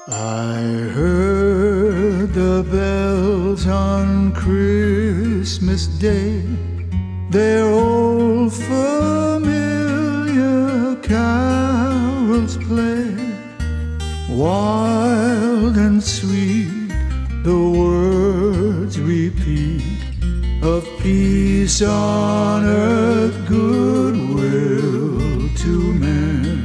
I heard the bells on Christmas Day, their old familiar carols play. Wild and sweet the words repeat of peace on earth, goodwill to men.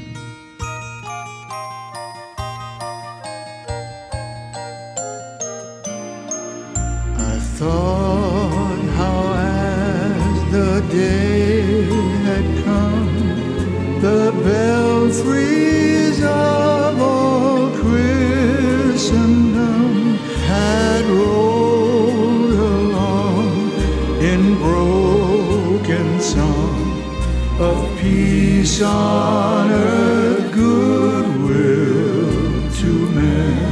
I thought how as the day had come, the belfries of all Christendom had rolled along in broken song of peace on earth, goodwill to men.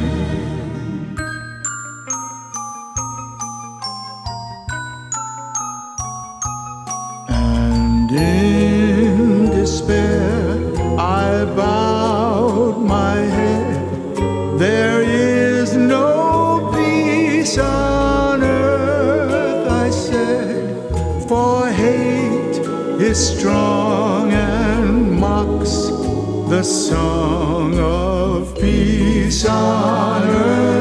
And in despair I bowed my head. There is no peace on earth, I said, for hate is strong and mocks the song of peace on earth.